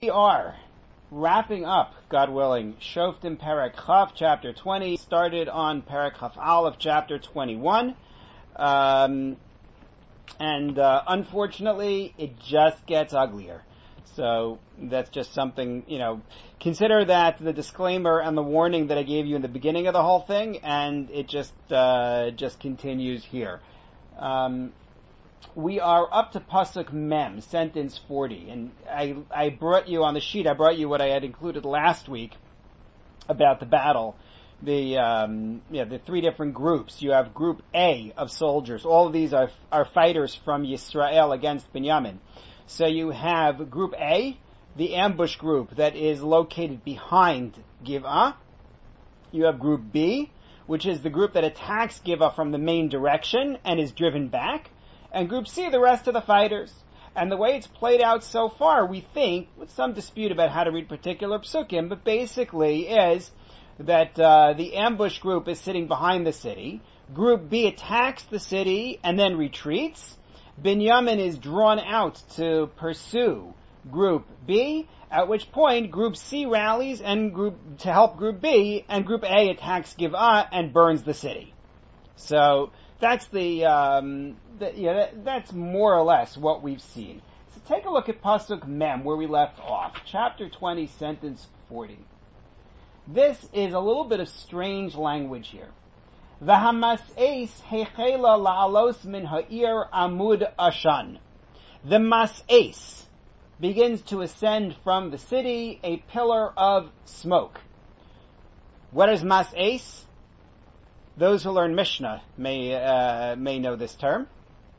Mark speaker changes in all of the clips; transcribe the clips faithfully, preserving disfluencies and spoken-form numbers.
Speaker 1: We are wrapping up, God willing, Shoftim Perek Chaf, chapter twenty, started on Perek Chaf Aleph, chapter twenty-one, um, and uh, unfortunately, it just gets uglier. So that's just something, you know, consider that the disclaimer and the warning that I gave you in the beginning of the whole thing, and it just uh, just continues here. Um, We are up to Pasuk Mem, sentence forty, and I, I brought you on the sheet, I brought you what I had included last week about the battle. The, um, yeah, the three different groups. You have Group A of soldiers. All of these are, are fighters from Yisrael against Binyamin. So you have Group A, the ambush group that is located behind Giv'ah. You have Group B, which is the group that attacks Giv'ah from the main direction and is driven back. And Group C, the rest of the fighters. And the way it's played out so far, we think, with some dispute about how to read particular psukim, but basically is that uh, the ambush group is sitting behind the city. Group B attacks the city and then retreats. Binyamin is drawn out to pursue Group B, at which point Group C rallies and group to help Group B, and Group A attacks Giv'ah and burns the city. So that's the, um, the yeah, that, that's more or less what we've seen. So take a look at Pasuk Mem, where we left off. Chapter twenty, sentence forty. This is a little bit of strange language here. V'hamas'es hechela la'alos min ha'ir amud ashan. The mas'es begins to ascend from the city, a pillar of smoke. What is mas'es? Those who learn Mishnah may uh, may know this term.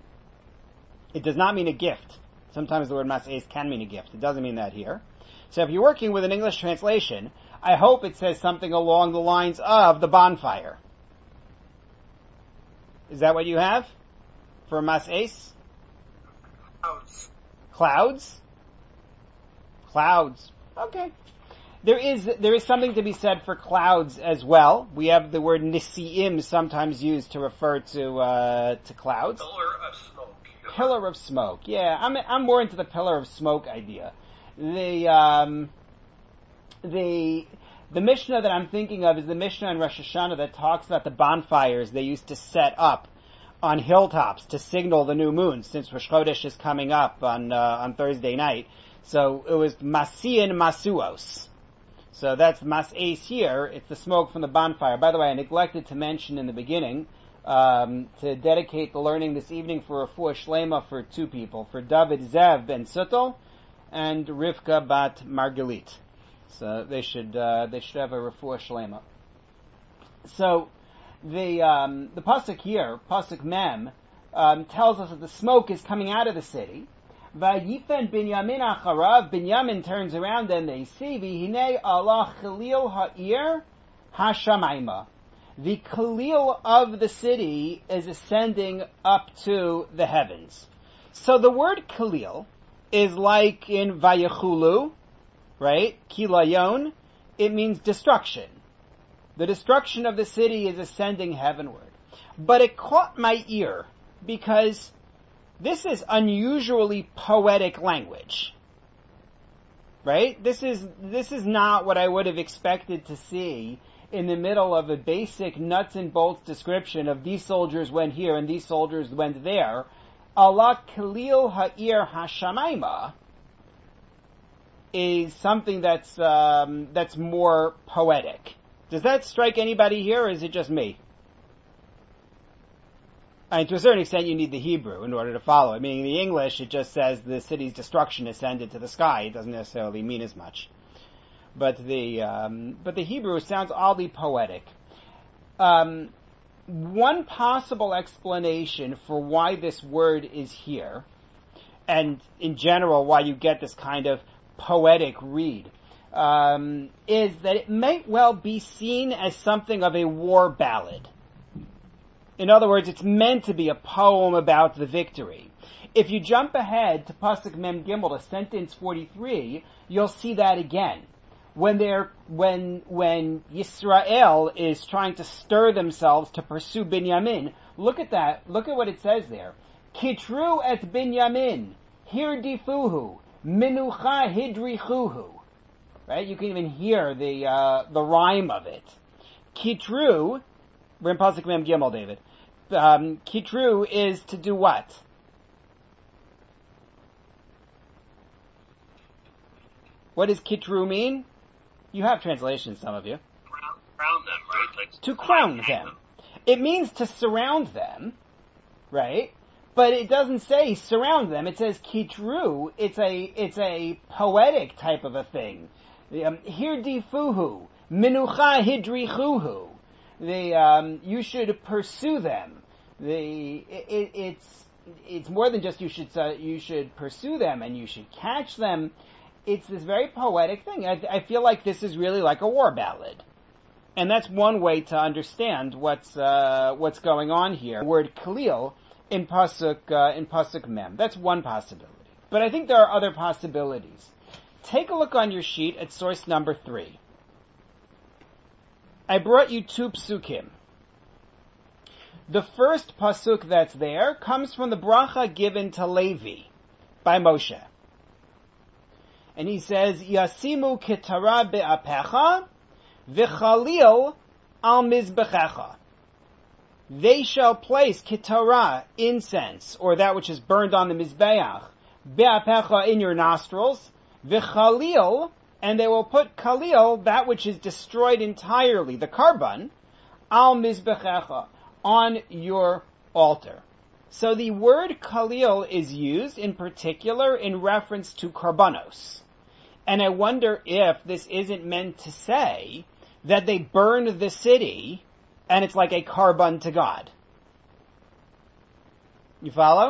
Speaker 1: It does not mean a gift. Sometimes the word mas'es can mean a gift. It doesn't mean that here. So if you're working with an English translation, I hope it says something along the lines of the bonfire. Is that what you have for mas'es?
Speaker 2: Clouds.
Speaker 1: Clouds? Clouds. Okay. There is there is something to be said for clouds as well. We have the word nisi'im sometimes used to refer to uh, to clouds.
Speaker 2: Pillar of smoke.
Speaker 1: Pillar of smoke. Yeah, I'm I'm more into the pillar of smoke idea. The um the the Mishnah that I'm thinking of is the Mishnah in Rosh Hashanah that talks about the bonfires they used to set up on hilltops to signal the new moon, since Rosh Chodesh is coming up on uh, on Thursday night. So it was Masiin Masuos. So that's mas'es here. It's the smoke from the bonfire. By the way, I neglected to mention in the beginning um, to dedicate the learning this evening for a refuah shlema for two people, for David Zev ben Suttel and Rivka bat Margalit. So they should uh, they should have a refuah shlema. So the um, the pasuk here, pasuk Mem, um, tells us that the smoke is coming out of the city. Vayifen Binyamin acharav, Binyamin turns around and they see, V'hinei Allah Khalil ha'ir hashamayma. The Khalil of the city is ascending up to the heavens. So the word Khalil is like in Vayechulu, right? Kilayon. It means destruction. The destruction of the city is ascending heavenward. But it caught my ear because this is unusually poetic language. Right? This is, this is not what I would have expected to see in the middle of a basic nuts and bolts description of these soldiers went here and these soldiers went there. Allah Khalil ha'ir hashamayma is something that's, um, that's more poetic. Does that strike anybody here, or is it just me? I mean, to a certain extent, you need the Hebrew in order to follow it. Meaning, the English, it just says the city's destruction ascended to the sky. It doesn't necessarily mean as much. But the um, but the Hebrew sounds oddly poetic. Um, one possible explanation for why this word is here, and in general why you get this kind of poetic read, um, is that it might well be seen as something of a war ballad. In other words, it's meant to be a poem about the victory. If you jump ahead to Pasuk Mem Gimel, to sentence forty-three, you'll see that again. When they're, when, when Yisrael is trying to stir themselves to pursue Binyamin, look at that, look at what it says there. Kitru et Binyamin, hirdifuhu, Minucha hidrichuhu. Right? You can even hear the uh, the rhyme of it. Kitru, we're in Pasuk Mem Gimel, David. Um, kitru is to do what? What does kitru mean? You have translations, some of you.
Speaker 2: Crown, crown them, right? Like
Speaker 1: To crown them. It means to surround them, right? But it doesn't say surround them. It says kitru. It's a it's a poetic type of a thing. Um, Hirdifuhu, minucha hidrichuhu. The um, you should pursue them. The it, it's it's more than just you should uh, you should pursue them and you should catch them. It's this very poetic thing. I, I feel like this is really like a war ballad, and that's one way to understand what's uh, what's going on here. The word kalil in pasuk uh, in pasuk mem. That's one possibility, but I think there are other possibilities. Take a look on your sheet at source number three. I brought you two psukim. The first pasuk that's there comes from the bracha given to Levi by Moshe. And he says, Yasimu kitara be'apecha v'chalil al mizbechecha. They shall place kitara, incense, or that which is burned on the mizbeach, be'apecha, in your nostrils, v'chalil, and they will put kalil, that which is destroyed entirely, the carbon, al mizbechecha, on your altar. So the word kalil is used in particular in reference to karbanos. And I wonder if this isn't meant to say that they burned the city and it's like a carbon to God. You follow?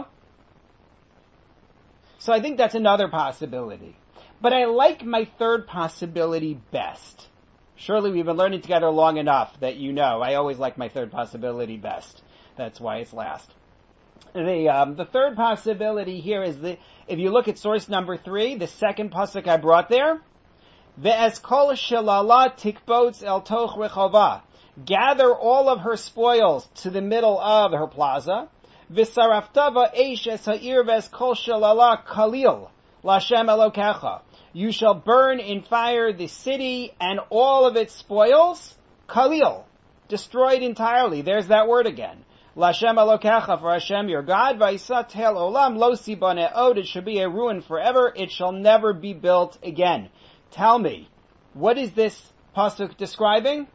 Speaker 1: So I think that's another possibility. But I like my third possibility best. Surely we've been learning together long enough that you know I always like my third possibility best. That's why it's last. The um, the third possibility here is the if you look at source number three, the second pasuk I brought there, ve'eskol shelala tikbots el toch rechova, gather all of her spoils to the middle of her plaza, v'saraftava eish es ha'ir ve'eskol shelala kalil lashem elokecha. You shall burn in fire the city and all of its spoils, kalil, destroyed entirely. There's that word again. Lashem Elokecha, for Hashem your God, Vayisa tel olam lo sibane od, it should be a ruin forever, it shall never be built again. Tell me, what is this pasuk describing?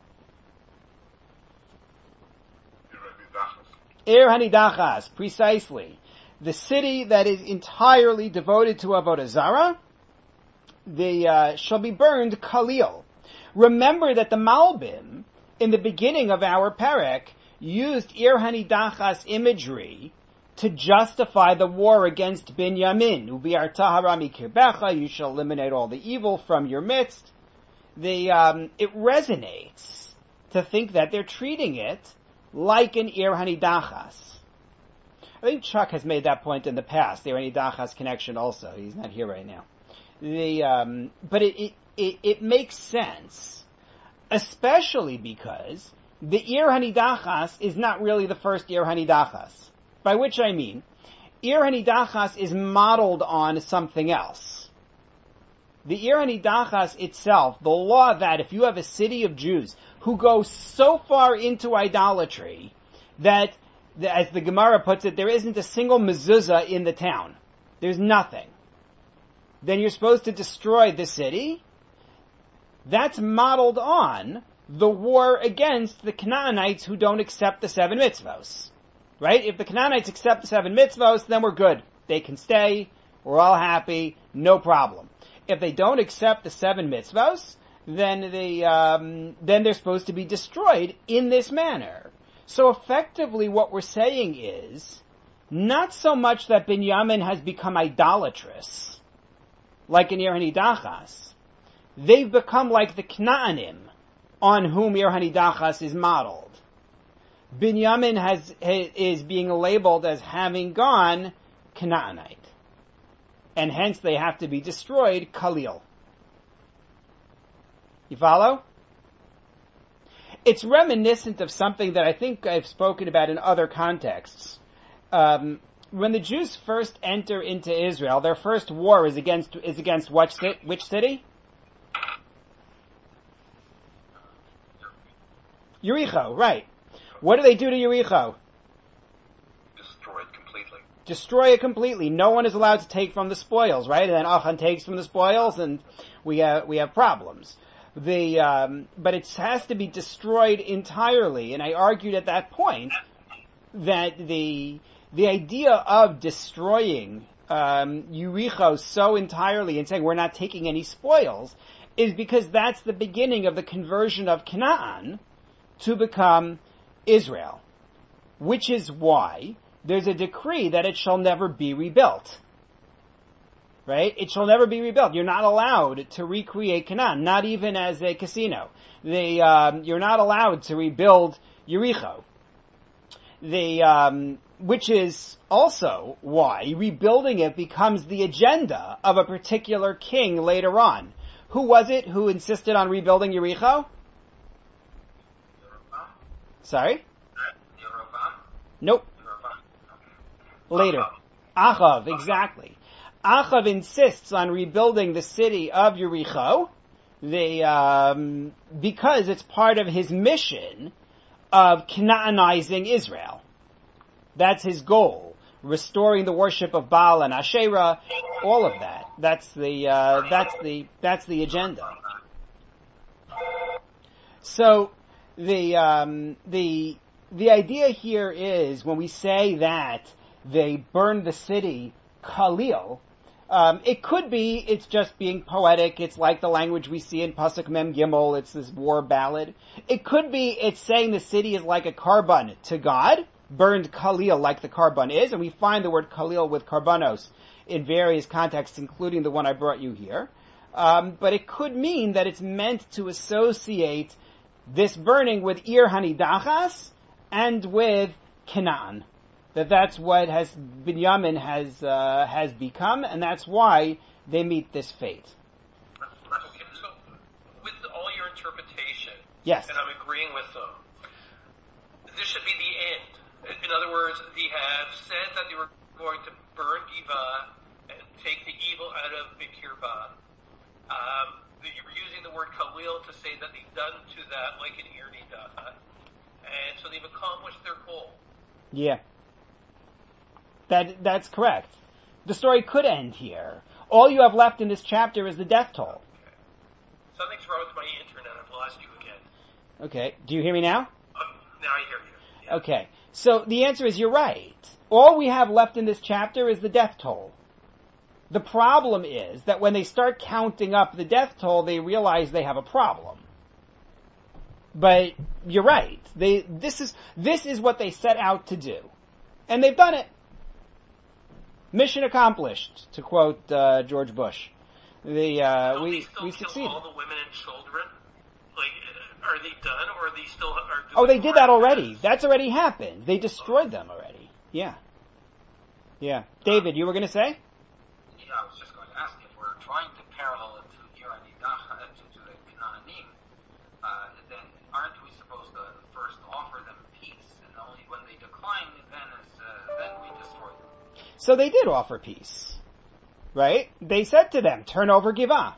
Speaker 1: Ir Hanidachas, precisely. The city that is entirely devoted to Avodah Zarah, the, uh, shall be burned kalil. Remember that the Malbim, in the beginning of our perek, used Ir Hanidachas imagery to justify the war against Binyamin. Ubi'arta harami kirbecha, you shall eliminate all the evil from your midst. The, um, it resonates to think that they're treating it like an Ir Hanidachas. I think Chuck has made that point in the past, the Ir Hanidachas connection also. He's not here right now. The, um, but it, it, it, it makes sense, especially because the Ir Hanidachas is not really the first Ir Hanidachas. By which I mean, Ir Hanidachas is modeled on something else. The Ir Hanidachas itself, the law that if you have a city of Jews who go so far into idolatry that, as the Gemara puts it, there isn't a single mezuzah in the town. There's nothing. Then you're supposed to destroy the city. That's modeled on the war against the Canaanites who don't accept the seven mitzvos. Right? If the Canaanites accept the seven mitzvos, then we're good. They can stay. We're all happy. No problem. If they don't accept the seven mitzvos, then the um, then they're supposed to be destroyed in this manner. So effectively what we're saying is, not so much that Binyamin has become idolatrous, like in Ir Hanidachas. They've become like the Knaanim, on whom Ir Hanidachas is modeled. Binyamin has, is being labeled as having gone Canaanite. And hence they have to be destroyed, Kalil. You follow? It's reminiscent of something that I think I've spoken about in other contexts. Um, when the Jews first enter into Israel, their first war is against is against what which city? Yericho, right. What do they do to Yericho?
Speaker 2: Destroy it completely.
Speaker 1: Destroy it completely. No one is allowed to take from the spoils, right? And then Achan takes from the spoils, and we have we have problems. The um, but it has to be destroyed entirely. And I argued at that point that the the idea of destroying um, Yericho so entirely and saying we're not taking any spoils is because that's the beginning of the conversion of Canaan to become Israel, which is why there's a decree that it shall never be rebuilt. Right? It shall never be rebuilt. You're not allowed to recreate Canaan, not even as a casino. They, um, you're not allowed to rebuild Yericho. The, um, which is also why rebuilding it becomes the agenda of a particular king later on. Who was it who insisted on rebuilding Yericho? Sorry? Nope. Later. Achav, exactly. Achav insists on rebuilding the city of Yericho, the, um, because it's part of his mission of Canaanizing Israel. That's his goal. Restoring the worship of Baal and Asherah, all of that. That's the, uh, that's the, that's the agenda. So, the, um, the, the idea here is when we say that they burned the city Khalil, um, it could be it's just being poetic. It's like the language we see in Pasuk Mem Gimel. It's this war ballad. It could be it's saying the city is like a karban to God, burned Khalil like the karban is, and we find the word Khalil with karbanos in various contexts, including the one I brought you here. Um, but it could mean that it's meant to associate this burning with Ir Hanidachas and with Canaan. That that's what has Binyamin has uh, has become, and that's why they meet this fate.
Speaker 3: Okay, so with all your interpretation,
Speaker 1: yes,
Speaker 3: and I'm agreeing with them, this should be the end. In other words, they have said that they were going to burn Giva and take the evil out of Bikirba. Um, you were using the word Khalil to say that they've done to that like an Irnidacha, and so they've accomplished their goal.
Speaker 1: Yeah. That, that's correct. The story could end here. All you have left in this chapter is the death toll.
Speaker 3: Okay. Something's wrong with my internet. I've lost you again.
Speaker 1: Okay. Do you hear me now?
Speaker 3: Um, now I hear you. Yeah.
Speaker 1: Okay. So the answer is you're right. All we have left in this chapter is the death toll. The problem is that when they start counting up the death toll, they realize they have a problem. But you're right. They, this is, this is what they set out to do. And they've done it. Mission accomplished, to quote uh, George Bush. The uh,
Speaker 3: so
Speaker 1: we
Speaker 3: they still
Speaker 1: we
Speaker 3: kill
Speaker 1: succeeded.
Speaker 3: All the women and children. Like, are they done, or are they still? Are doing
Speaker 1: oh, they did that already.
Speaker 3: This?
Speaker 1: That's already happened. They destroyed them already. Yeah. Yeah. David, you were going to say?
Speaker 4: Yeah, I was just going to ask if we're trying to parallel it to Iranidacha, to, to the Canaanim, uh, then aren't we supposed to first offer them peace, and only when they decline, then is uh, then we destroy them?
Speaker 1: So they did offer peace, right? They said to them, turn over Givah.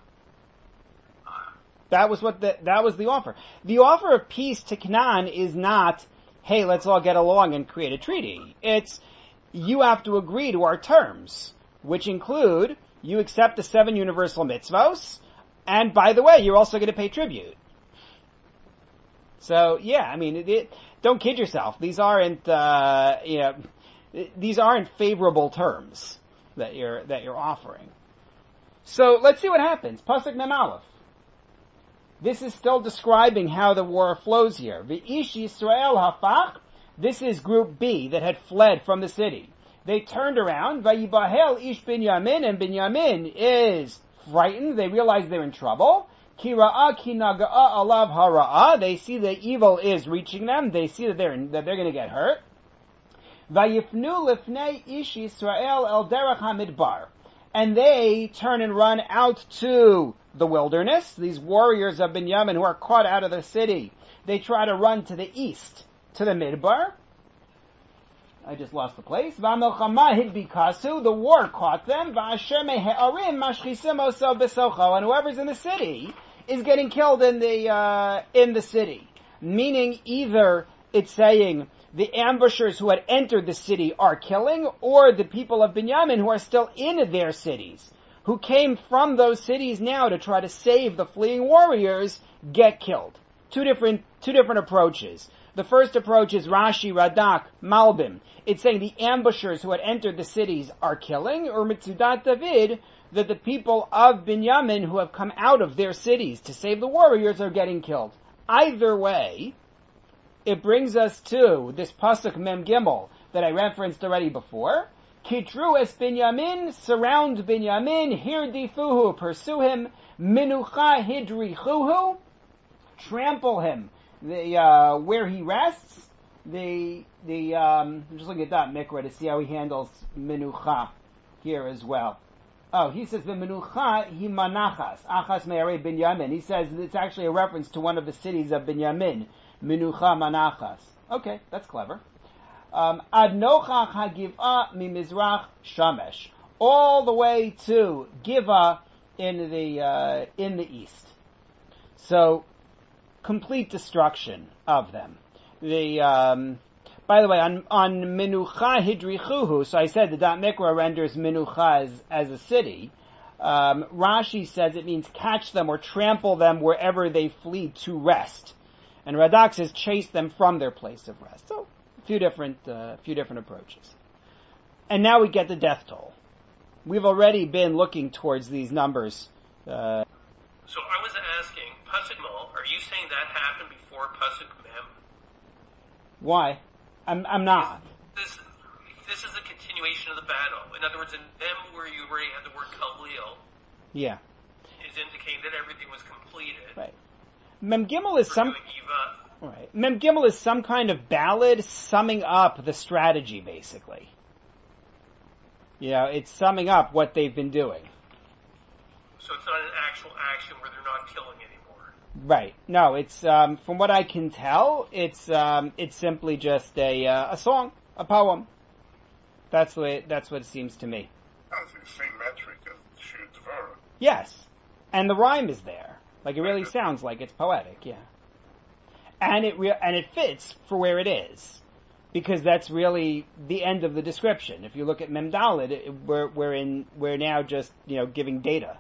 Speaker 1: That was what the, that was the offer. The offer of peace to Canaan is not, hey, let's all get along and create a treaty. It's, you have to agree to our terms, which include, you accept the seven universal mitzvos, and by the way, you're also going to pay tribute. So, yeah, I mean, it, it, don't kid yourself. These aren't, uh, you know, these aren't favorable terms that you're that you're offering. So let's see what happens. Pasuk Mem Aleph. This is still describing how the war flows here. V'ish Yisrael hafach. This is Group B that had fled from the city. They turned around. Vayibahel ish Binyamin, and Binyamin is frightened. They realize they're in trouble. Ki ra'a ki naga'a alav hara'a. They see the evil is reaching them. They see that they're that they're going to get hurt. Vayifnu lifnei ish Yisrael el derech hamidbar. And they turn and run out to the wilderness. These warriors of Binyamin who are caught out of the city, they try to run to the east, to the midbar. I just lost the place. V'amilchama hidbikasu, the war caught them. V'asher mehe'arim mashchisim oso b'socho, and whoever's in the city is getting killed in the uh, in the city. Meaning, either it's saying the ambushers who had entered the city are killing, or the people of Binyamin who are still in their cities, who came from those cities now to try to save the fleeing warriors, get killed. Two different two different approaches. The first approach is Rashi, Radak, Malbim. It's saying the ambushers who had entered the cities are killing, or Mitzudat David, that the people of Binyamin who have come out of their cities to save the warriors are getting killed. Either way, it brings us to this Pasuk Mem Gimel that I referenced already before. Kitru es Binyamin, surround Binyamin, hirdifuhu, pursue him, minucha hidrichuhu, trample him, the uh, where he rests. The the um, I'm just looking at that mikra to see how he handles minucha here as well. Oh, he says the menucha hi manachas achas me'arei Binyamin. He says it's actually a reference to one of the cities of Binyamin, menucha manachas. Okay, that's clever. Um, Ad nochach hagivah mimizrach shamesh, all the way to Giva in the uh, in the east. So complete destruction of them. The um, by the way, on on Menucha Hidrichuhu, so I said the Dot Mikra renders Menucha as, as a city. Um, Rashi says it means catch them or trample them wherever they flee to rest, and Radak says chase them from their place of rest. So a few different uh, few different approaches. And now we get the death toll. We've already been looking towards these numbers. Uh,
Speaker 3: so I was asking, Pasuk Mol, are you saying that happened before Pasuk Mem?
Speaker 1: Why? I'm I'm not.
Speaker 3: This this is a continuation of the battle. In other words, in Mem where you already had the word Kalil,
Speaker 1: yeah,
Speaker 3: is indicating that everything was completed.
Speaker 1: Right. Mem Gimel is some.
Speaker 3: Eva.
Speaker 1: Right. Mem Gimel is some kind of ballad summing up the strategy, basically. You know, it's summing up what they've been doing.
Speaker 3: So it's not an actual action where they're not killing anymore.
Speaker 1: Right. No, it's um, from what I can tell, it's um, it's simply just a uh, a song, a poem. That's the way. That's what it seems to me.
Speaker 2: That's the same metric as Shir Dvara.
Speaker 1: Yes, and the rhyme is there. Like it really sounds like it's poetic. Yeah, and it re- and it fits for where it is, because that's really the end of the description. If you look at Mem Daled, it, we're we're in we're now just you know giving data.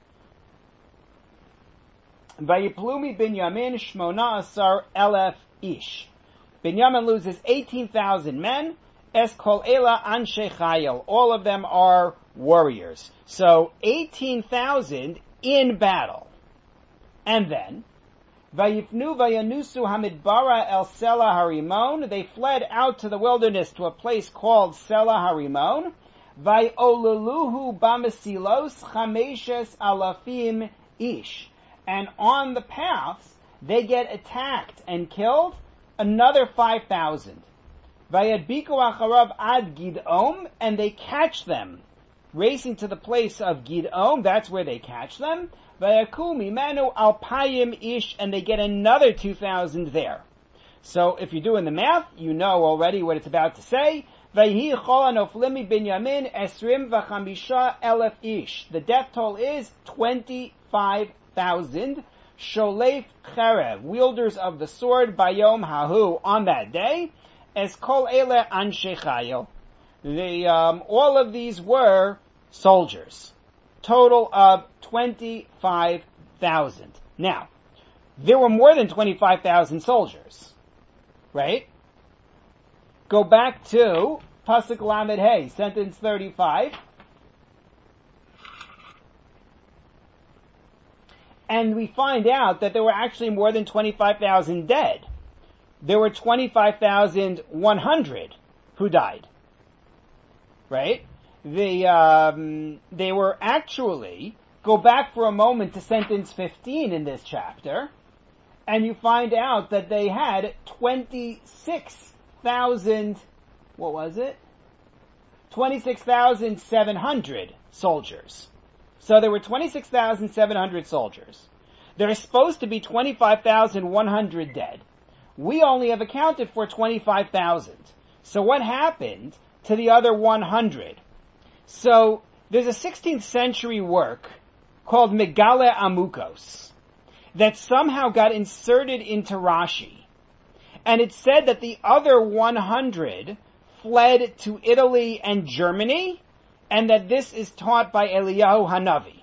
Speaker 1: Vayiplumi Binyamin Shmona Asar Elef Ish. Binyamin loses eighteen thousand men. Es Kol Ela Anshe Chayil. All of them are warriors. So eighteen thousand in battle. And then Vayifnu Vayanusu Hamidbara El Sela Harimon. They fled out to the wilderness to a place called Sela Harimon. Vayoluluhu Bamasilos Chameshes Alafim Ish. And on the paths, they get attacked and killed another five thousand. Vayadbiku acharav ad Gidom, and they catch them, racing to the place of Gidom, that's where they catch them. Vayaku mimenu alpayim ish, and they get another two thousand there. So if you're doing the math, you know already what it's about to say. Vayhi chol hanoflim binyamin esrim v'chamisha elef ish. The death toll is twenty-five thousand. Sholef cherev, wielders of the sword, bayom hahu, on that day. Es kol ele anshe chayil. The um, all of these were soldiers. Total of twenty-five thousand. Now, there were more than twenty-five thousand soldiers, right? Go back to Pasuk Lamed Hey, sentence thirty-five. And we find out that there were actually more than twenty-five thousand dead. There were twenty-five thousand one hundred who died. Right? The, um, they were actually, go back for a moment to sentence fifteen in this chapter, and you find out that they had twenty-six thousand, what was it? twenty-six thousand seven hundred soldiers. So there were twenty-six thousand seven hundred soldiers. There are supposed to be twenty-five thousand one hundred dead. We only have accounted for twenty-five thousand. So what happened to the other one hundred? So there's a sixteenth century work called Megale Amukos that somehow got inserted into Rashi. And it said that the other one hundred fled to Italy and Germany, and that this is taught by Eliyahu Hanavi.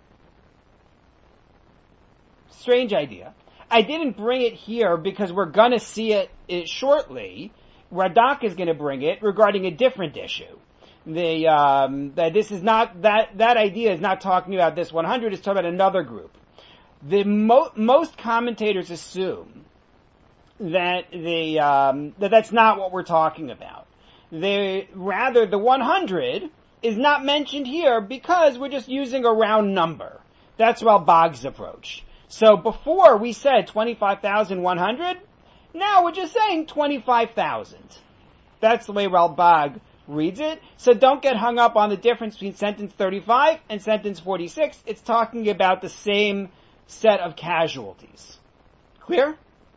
Speaker 1: Strange idea. I didn't bring it here because we're going to see it, it shortly. Radak is going to bring it regarding a different issue. The um, that this is not that that idea is not talking about this one hundred. It's talking about another group. The mo- most commentators assume that the um, that that's not what we're talking about. They rather the one hundred is not mentioned here because we're just using a round number. That's Ralbag's approach. So before we said twenty-five thousand one hundred, now we're just saying twenty-five thousand. That's the way Ralbag reads it. So don't get hung up on the difference between sentence thirty-five and sentence forty-six. It's talking about the same set of casualties. Clear?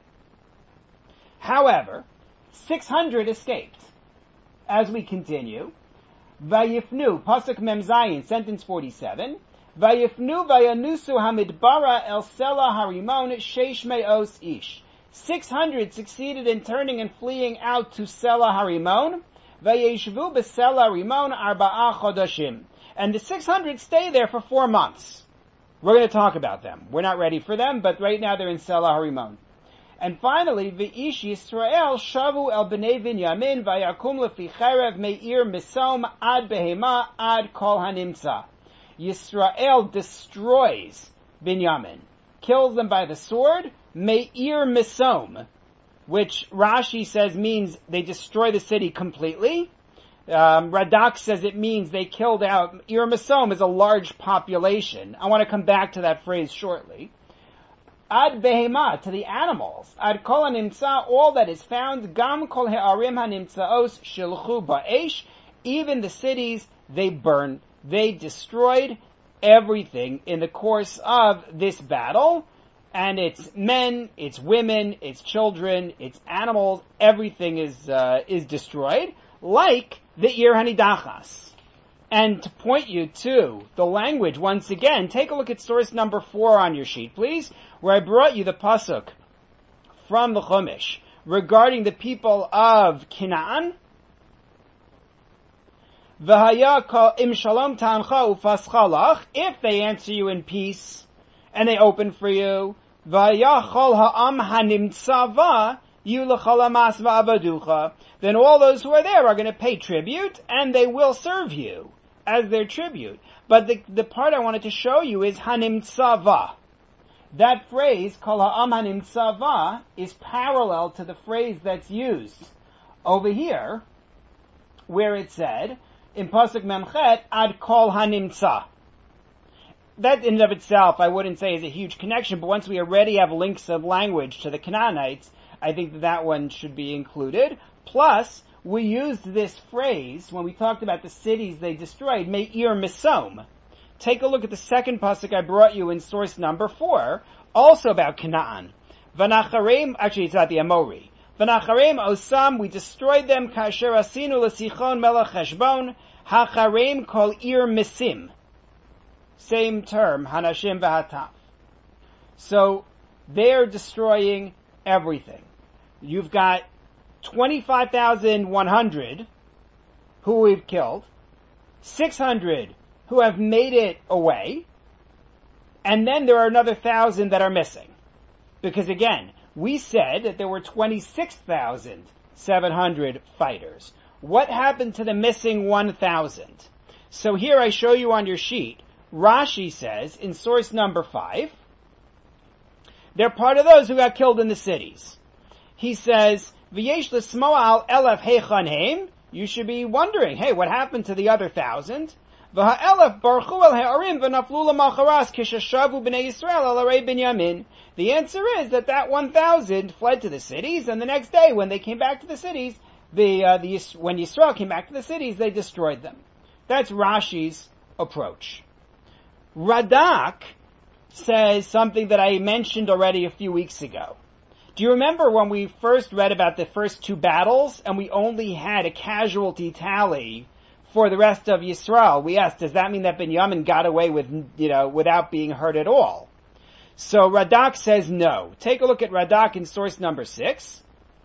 Speaker 1: However, six hundred escaped. As we continue, Vayifnu, Pasuk Mem Zayin, sentence forty-seven, Vayifnu vayanusu hamidbara el sela harimon sheish me'os ish. six hundred succeeded in turning and fleeing out to Sela Harimon, Vayeshvu b'Sela Harimon arba'a chodashim. And the six hundred stay there for four months. We're going to talk about them. We're not ready for them, but right now they're in Sela Harimon. And finally, V'ish Yisrael shavu el b'nei Binyamin vayakum lefi cherev me'ir misom ad behema ad kol hanimtza. Yisrael destroys Binyamin, kills them by the sword, me'ir misom, which Rashi says means they destroy the city completely. Um, Radak says it means they killed out. Ir misom is a large population. I want to come back to that phrase shortly. Ad behema, to the animals. Ad kol hanimtza, all that is found. Gam kol he'arim hanimtzaos shilchu ba'esh. Even the cities they burned. They destroyed everything in the course of this battle. And it's men, it's women, it's children, it's animals. Everything is uh, is destroyed. Like the Ir Hanidachas. And to point you to the language once again, take a look at source number four on your sheet, please, where I brought you the pasuk from the Chumash regarding the people of Canaan. V'haya kol im shalom tancha ufaschalach, if they answer you in peace and they open for you, v'haya chol ha'am hanimtzava yulachalamas va'abaducha, then all those who are there are going to pay tribute and they will serve you as their tribute. But the, the part I wanted to show you is hanimtzava. That phrase, kol ha'am hanimtzava, is parallel to the phrase that's used over here, where it said, in Pasuk Memchet, ad kol hanimtza. That in and of itself, I wouldn't say is a huge connection, but once we already have links of language to the Canaanites, I think that that one should be included. Plus, we used this phrase when we talked about the cities they destroyed, me'ir misom. Take a look at the second pasuk I brought you in source number four, also about Canaan. V'nachareim, actually it's not the Amori. V'nachareim osam, we destroyed them, kasher asinu l'sichon melech Heshbon, hachareim kol ir misim. Same term, hanashim v'hataf. So, they're destroying everything. You've got twenty-five thousand one hundred who we've killed, six hundred who have made it away, and then there are another thousand that are missing. Because again, we said that there were twenty-six thousand seven hundred fighters. What happened to the missing one thousand? So here I show you on your sheet, Rashi says in source number five, they're part of those who got killed in the cities. He says, V'yesh l'smo'al elef heichan heim. You should be wondering, hey, what happened to the other thousand? V'ha'elef barchu el ha'arim v'naflu l'macharas kishashavu b'nei Yisrael al arei Binyamin. The answer is that that one thousand fled to the cities, and the next day when they came back to the cities, the, uh, the when Yisrael came back to the cities, they destroyed them. That's Rashi's approach. Radak says something that I mentioned already a few weeks ago. Do you remember when we first read about the first two battles and we only had a casualty tally for the rest of Yisrael? We asked, does that mean that Binyamin got away with, you know, without being hurt at all? So Radak says no. Take a look at Radak in source number six.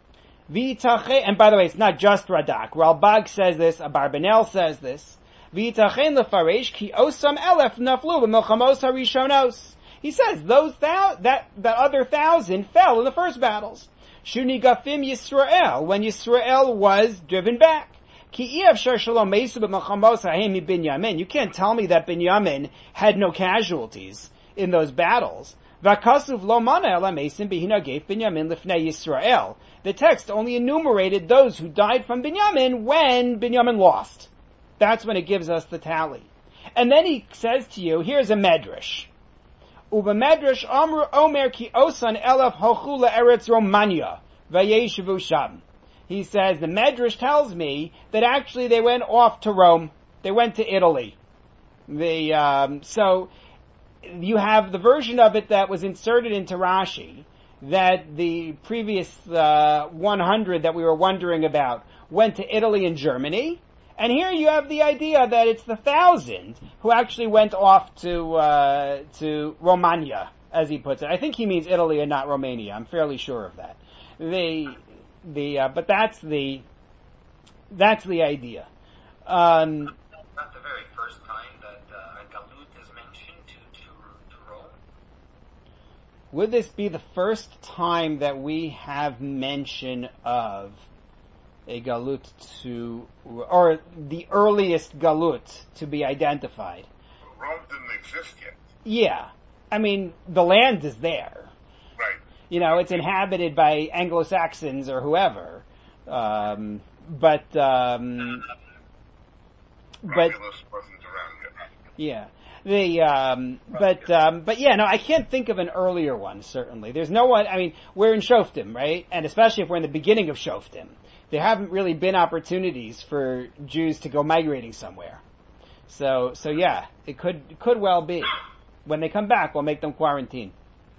Speaker 1: And by the way, it's not just Radak. Ralbag says this, Abarbanel says this. V'yitachen lefaresh ki osam elef naflu b'milchamos harishonos. He says those thou, that that other thousand fell in the first battles. Shuni gafim Yisrael, when Yisrael was driven back. Ki iyavshar shalom meisu b'milchamos ha'hem Binyamin. You can't tell me that Binyamin had no casualties in those battles. V'akasuv lo mana ela meisim b'hina geif Binyamin lifnei Yisrael. The text only enumerated those who died from Binyamin when Binyamin lost. That's when it gives us the tally. And then he says to you, here's a medrash. Uba medrash Omer Omer ki osan elef hochu le'eretz Romania vayeshivu sham. He says the medrash tells me that actually they went off to Rome. They went to Italy. The um, so you have the version of it that was inserted into Rashi, that the previous uh, one hundred that we were wondering about went to Italy and Germany. And here you have the idea that it's the thousand who actually went off to uh, to Romania, as he puts it. I think he means Italy and not Romania. I'm fairly sure of that. The the uh, but that's the that's the idea. Um,
Speaker 4: not the very first time that uh, a galut is mentioned to, to to Rome.
Speaker 1: Would this be the first time that we have mention of a galut to, or the earliest galut to be identified?
Speaker 2: Rome didn't exist yet.
Speaker 1: Yeah. I mean, the land is there.
Speaker 2: Right.
Speaker 1: You know, it's inhabited by Anglo-Saxons or whoever. Um, but, um, but,
Speaker 2: Romulus wasn't around yet.
Speaker 1: yeah. The, um, but, um, but yeah, no, I can't think of an earlier one, certainly. There's no one, I mean, we're in Shoftim, right? And especially if we're in the beginning of Shoftim. There haven't really been opportunities for Jews to go migrating somewhere. So, so yeah, it could, it could well be. When they come back, we'll make them quarantine.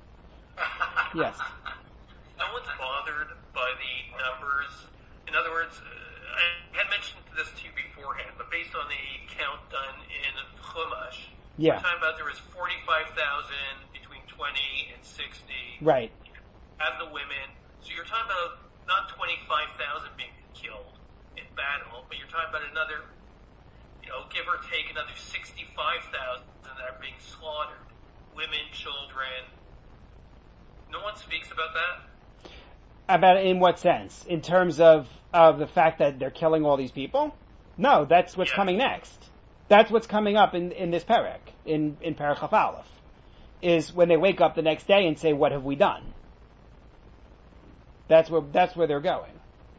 Speaker 1: Yes.
Speaker 3: No one's bothered by the numbers. In other words, uh, I had mentioned this to you beforehand, but based on the count done in Chumash,
Speaker 1: Yeah.
Speaker 3: we're talking about there was forty-five thousand between twenty and sixty.
Speaker 1: Right.
Speaker 3: Have the women. So you're talking about not twenty-five thousand being killed in battle, but you're talking about another, you know, give or take another sixty-five thousand that are being slaughtered. Women, children. No one speaks about that?
Speaker 1: About in what sense? In terms of, of the fact that they're killing all these people? No, that's what's
Speaker 3: Yeah.
Speaker 1: coming next. That's what's coming up in, in this Perek, in, in Perek Chaf Aleph, is when they wake up the next day and say, what have we done? That's where, that's where they're going.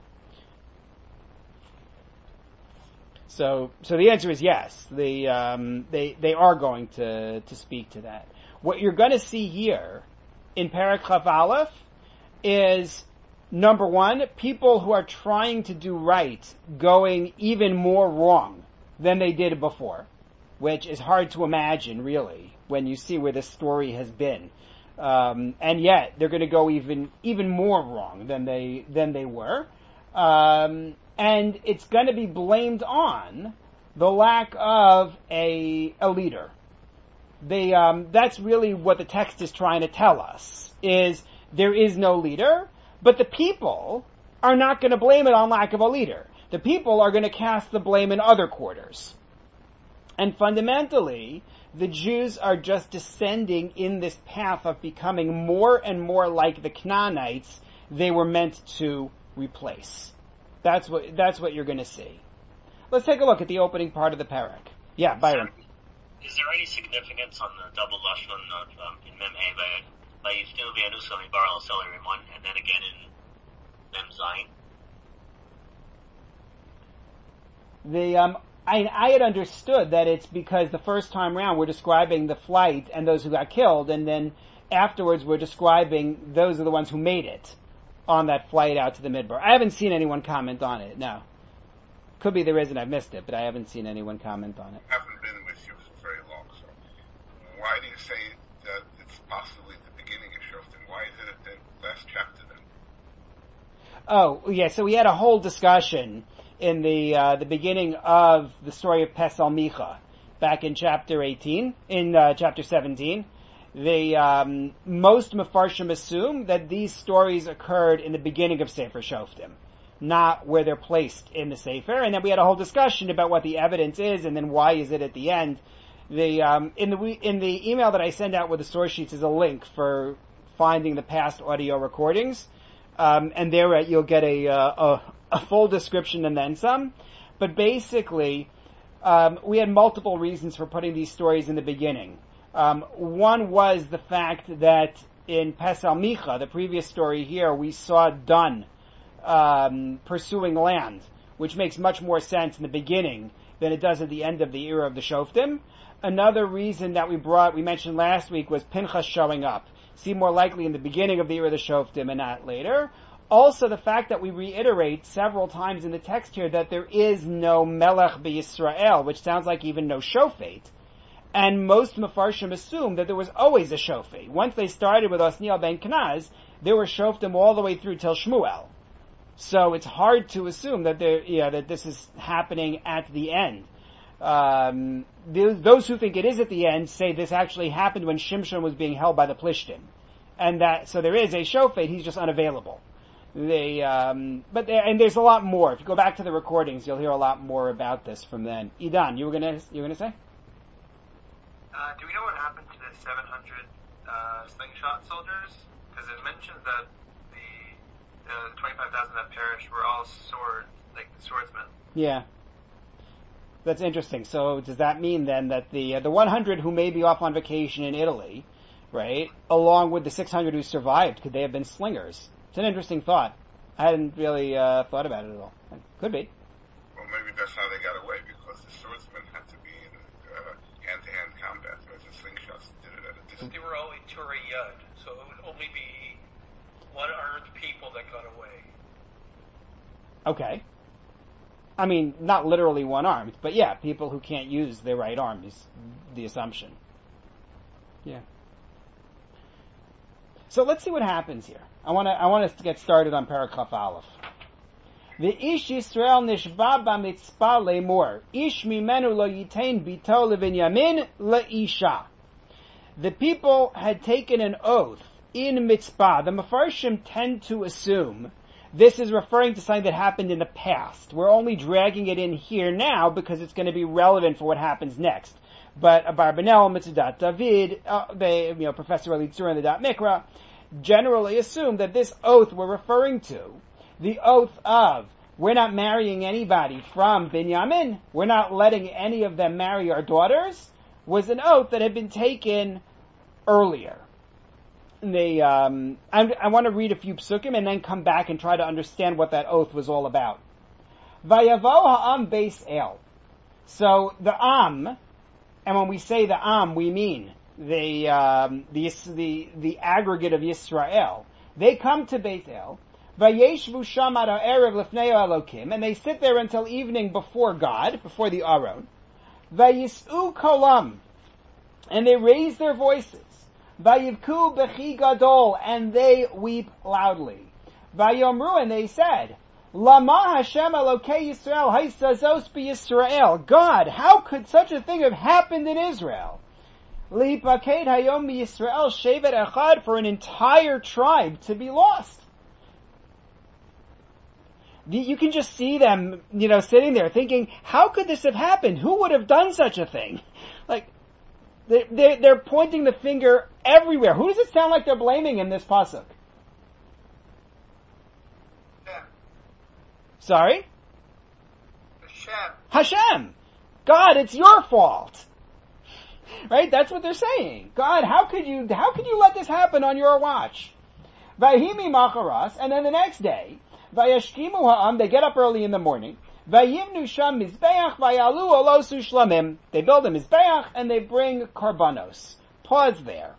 Speaker 1: So, so the answer is yes. The, um, they, they are going to, to speak to that. What you're going to see here in Perek Chaf Aleph is, number one, people who are trying to do right going even more wrong than they did before, which is hard to imagine, really, when you see where this story has been. Um, and yet they're going to go even even more wrong than they than they were, um, and it's going to be blamed on the lack of a a leader. They um, that's really what the text is trying to tell us: is there is no leader, but the people are not going to blame it on lack of a leader. The people are going to cast the blame in other quarters, and fundamentally, the Jews are just descending in this path of becoming more and more like the Canaanites they were meant to replace. That's what that's what you're going to see. Let's take a look at the opening part of the Perek. Yeah, Byron.
Speaker 5: Is there any significance on the double lashon of um, in Mem Hey by Yifnu v'Yanusam Bar al Seller in one, and then again in Mem Zayin?
Speaker 1: The um, I, I had understood that it's because the first time round we're describing the flight and those who got killed, and then afterwards we're describing those are the ones who made it on that flight out to the Midbar. I haven't seen anyone comment on it, no. Could be there is and I've missed it, but I haven't seen anyone comment on it.
Speaker 2: I haven't been with you for very long, so why do you say that it's possibly the beginning of Shoftim? Why is it at the last chapter then?
Speaker 1: Oh, yeah, so we had a whole discussion in the uh, the beginning of the story of Pesal Micha, back in chapter eighteen, in uh, chapter seventeen. The um, most Mefarshim assume that these stories occurred in the beginning of Sefer Shoftim, not where they're placed in the Sefer. And then we had a whole discussion about what the evidence is, and then why is it at the end. The um, in the in the email that I send out with the source sheets is a link for finding the past audio recordings, um, and there uh, you'll get a, uh, a a full description and then some. But basically, um, we had multiple reasons for putting these stories in the beginning. Um, one was the fact that in Pesal Micha, the previous story here, we saw Dan um, pursuing land, which makes much more sense in the beginning than it does at the end of the era of the Shoftim. Another reason that we brought, we mentioned last week, was Pinchas showing up. Seemed more likely in the beginning of the era of the Shoftim and not later. Also, the fact that we reiterate several times in the text here that there is no Melech b'Yisrael, which sounds like even no Shofet. And most Mefarshim assume that there was always a Shofet. Once they started with Osniel ben Kenaz, there were Shoftim all the way through till Shmuel. So it's hard to assume that there, yeah, that this is happening at the end. Um, those, those who think it is at the end say this actually happened when Shimshon was being held by the Plishtim. And that, so there is a Shofet, he's just unavailable. They, um, but there, and there's a lot more. If you go back to the recordings, you'll hear a lot more about this from then. Idan, you were gonna, you were gonna say?
Speaker 6: Uh, do we know what happened to the seven hundred uh, slingshot soldiers? Because it mentions that the uh, twenty-five thousand that perished were all sword, like swordsmen.
Speaker 1: Yeah. That's interesting. So does that mean then that the uh, the one hundred who may be off on vacation in Italy, right, along with the six hundred who survived, could they have been slingers? It's an interesting thought. I hadn't really uh, thought about it at all. Could be.
Speaker 2: Well, maybe that's how they got away, because the swordsmen had to be in uh, hand-to-hand combat, whereas the slingshots did it at a distance.
Speaker 3: They were all in Turei Yud, so it would only be one-armed people that got away.
Speaker 1: Okay. I mean, not literally one-armed, but yeah, people who can't use their right arm is the assumption. Yeah. So let's see what happens here. I want to. I want us to get started on Perek Chaf Aleph. The Ish Yisrael nishba b'mitzpah lemor Ish mimenu lo yitain bito levinyamin leisha. The people had taken an oath in mitzpah. The Mefarshim tend to assume this is referring to something that happened in the past. We're only dragging it in here now because it's going to be relevant for what happens next. But Abarbanel, Mitzudat David, uh, they, you know, Professor Elitzur and the Dat Mikra generally assume that this oath we're referring to, the oath of we're not marrying anybody from Binyamin, we're not letting any of them marry our daughters, was an oath that had been taken earlier. They, um, I, I want to read a few psukim and then come back and try to understand what that oath was all about. Vayavo ha'am beis el. So the am, and when we say the am, we mean the um, the the the aggregate of Yisrael. They come to Beit El, vayeshvu sham ad ha'erev lefnei Elokim, and they sit there until evening before God, before the Aron. Vayis'u kolam, and they raise their voices. Vayivku bechi gadol, and they weep loudly. Vayomru, and they said, Lama Hashem Elokei Yisrael haisazos b'Yisrael. God, how could such a thing have happened in Israel? Lipaked hayom b'Yisrael shevet echad, for an entire tribe to be lost. You can just see them, you know, sitting there thinking, how could this have happened? Who would have done such a thing? Like, they're, they're pointing the finger everywhere. Who does it sound like they're blaming in this pasuk?
Speaker 6: Yeah.
Speaker 1: Sorry?
Speaker 6: Hashem.
Speaker 1: Hashem! God, it's your fault! Right? That's what they're saying. God, how could you, how could you let this happen on your watch? Vayhimi macharas, and then the next day, Vayashkimu ha'am, they get up early in the morning, Vayimnu sham mizbeach vayalu olosu shlamim. They build a mizbeach and they bring karbanos. Pause there.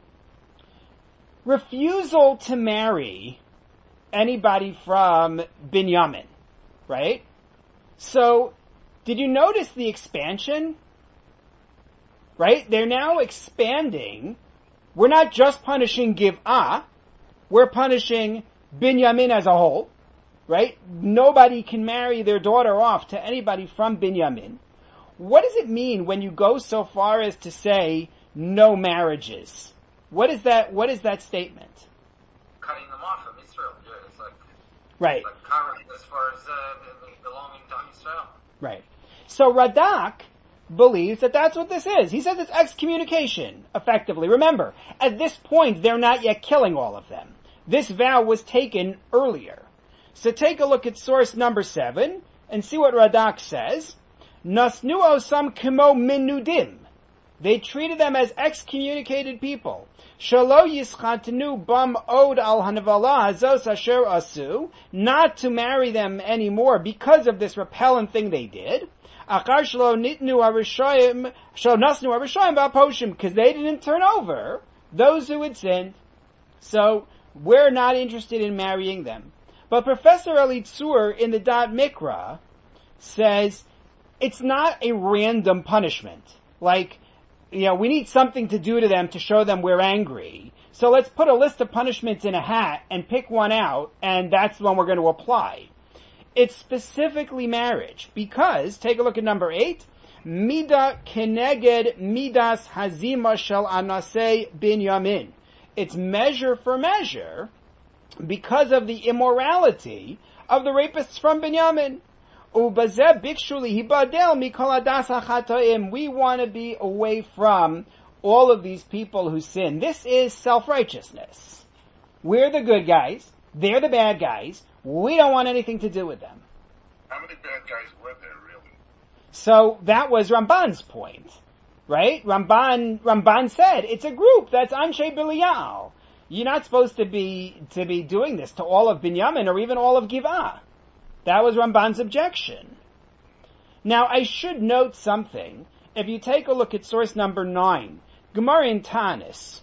Speaker 1: Refusal to marry anybody from Binyamin, right? So, did you notice the expansion? Right? They're now expanding. We're not just punishing Giv'ah, we're punishing Binyamin as a whole. right? Nobody can marry their daughter off to anybody from Binyamin. What does it mean when you go so far as to say no marriages? What is that? What is that statement?
Speaker 4: Cutting them off from Israel. Yeah, it's like
Speaker 1: right.
Speaker 4: Like Karen as far as uh, belonging to Israel.
Speaker 1: Right. So Radak believes that that's what this is. He says it's excommunication, effectively. Remember, at this point, they're not yet killing all of them. This vow was taken earlier. So take a look at source number seven and see what Radak says. Nasnu osam kimo minudim. They treated them as excommunicated people. Shalo yischatnu bam od al hanavala hazos asher asu. Not to marry them anymore because of this repellent thing they did. Achar shalo nitnu arishoyim shalo nasnu arishoyim v'aposhim, because they didn't turn over those who had sinned. So we're not interested in marrying them. But Professor Elitzur in the Da'at Mikra says it's not a random punishment. Like, you know, we need something to do to them to show them we're angry. So let's put a list of punishments in a hat and pick one out, and that's the one we're going to apply. It's specifically marriage, because, take a look at number eight, Mida keneged midas hazima shel anasei binyamin. It's measure for measure because of the immorality of the rapists from Binyamin. Ubazeh bikshu lihibadel mikol hadas hachatoim. We want to be away from all of these people who sin. This is self-righteousness. We're the good guys. They're the bad guys. We don't want anything to do with them.
Speaker 2: How many bad guys were there, really?
Speaker 1: So that was Ramban's point, right? Ramban, Ramban said, it's a group that's Anshe Belial. You're not supposed to be, to be doing this to all of Binyamin or even all of Giv'ah. That was Ramban's objection. Now, I should note something. If you take a look at source number nine, Gemara in Tanis.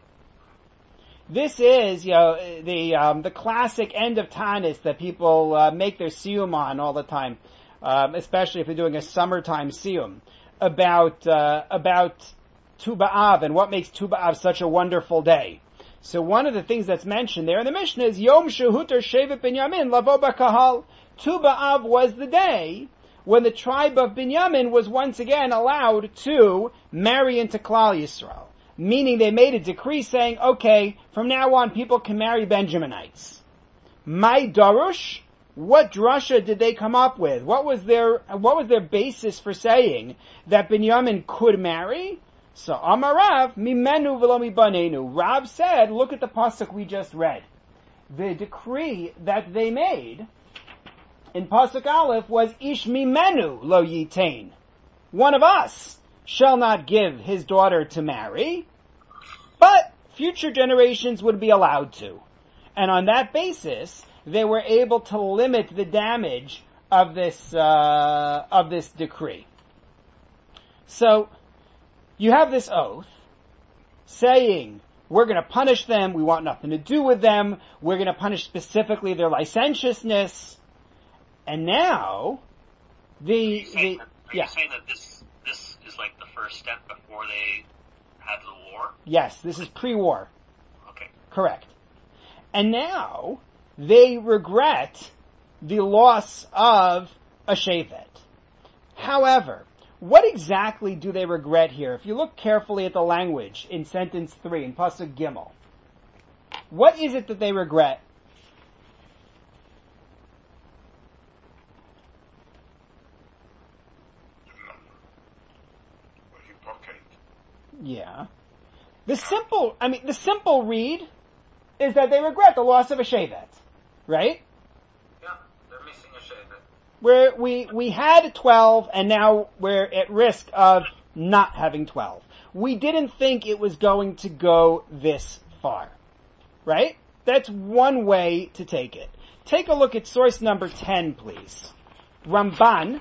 Speaker 1: This is, you know, the um, the classic end of Tanis that people uh, make their siyum on all the time, um, especially if they're doing a summertime siyum about uh, about Tu B'Av and what makes Tu B'Av such a wonderful day. So one of the things that's mentioned there in the Mishnah is Yom Shehuter Shevet Binyamin Lavo B'Kahal. Tu B'Av was the day when the tribe of Binyamin was once again allowed to marry into Klal Yisrael. Meaning they made a decree saying, okay, from now on people can marry Benjaminites. My Darush, what drasha did they come up with? What was their, what was their basis for saying that Binyamin could marry? So Amarav, mimenu v'lo mibanenu. Rav said, look at the pasuk we just read. The decree that they made in pasuk Aleph was ish mimenu lo yitain. One of us shall not give his daughter to marry, but future generations would be allowed to. And on that basis, they were able to limit the damage of this, uh, of this decree. So, you have this oath saying, we're going to punish them, we want nothing to do with them, we're going to punish specifically their licentiousness, and now, the, the,
Speaker 5: that, are
Speaker 1: yeah.
Speaker 5: you saying that this is like the first step before they had the war?
Speaker 1: Yes, this is pre-war.
Speaker 5: Okay.
Speaker 1: Correct. And now, they regret the loss of a shevet. However, what exactly do they regret here? If you look carefully at the language in sentence three, in Pasuk Gimel, what is it that they regret? Yeah. The simple, I mean, the simple read is that they regret the loss of a shevet, right?
Speaker 4: Yeah, they're missing a shevet.
Speaker 1: Where we, we had twelve and now we're at risk of not having twelve. We didn't think it was going to go this far, right? That's one way to take it. Take a look at source number ten, please. Ramban,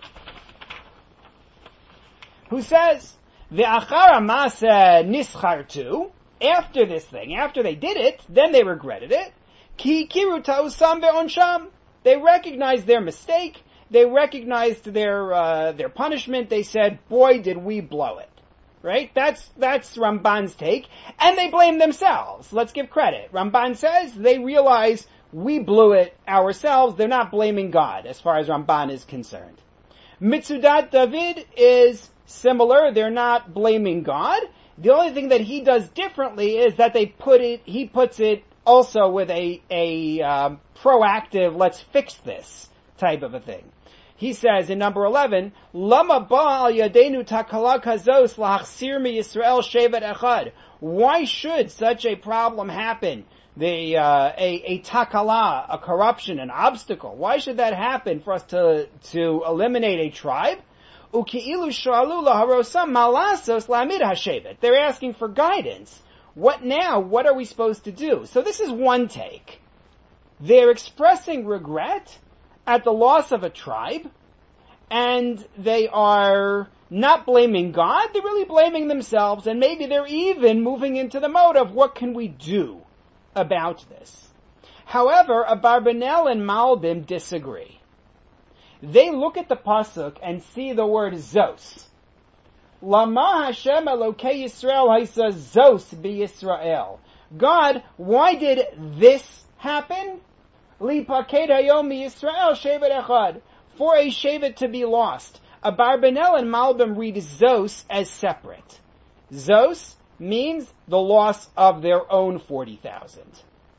Speaker 1: who says, Ve'achar amasa nischartu, after this thing, after they did it, then they regretted it. Ki kiru ta'usam ve'onsham. They recognized their mistake. They recognized their uh, their punishment. They said, "Boy, did we blow it!" Right? That's that's Ramban's take, and they blame themselves. Let's give credit. Ramban says they realize we blew it ourselves. They're not blaming God, as far as Ramban is concerned. Mitzudat David is similar. They're not blaming God. The only thing that he does differently is that they put it, he puts it also with a, a, um, proactive, let's fix this type of a thing. He says in number eleven, Lama ba'al yadenu takala kazos lahachsir mi Yisrael shevet echad. Why should such a problem happen? The, uh, a, a takala, a corruption, an obstacle. Why should that happen for us to, to eliminate a tribe? Uki'ilu shalu laharosam malasos lamid hashevet. They're asking for guidance. What now? What are we supposed to do? So this is one take. They're expressing regret at the loss of a tribe, and they are not blaming God, they're really blaming themselves, and maybe they're even moving into the mode of what can we do about this. However, Abarbanel and Malbim disagree. They look at the pasuk and see the word Zos. Lama Hashem Elokei Yisrael Haisa Zos b'Yisrael. God, why did this happen? Lipaked Hayom Yisrael Shevet Echad. For a Shevet to be lost. Abarbanel and Malbim read Zos as separate. Zos means the loss of their own forty thousand.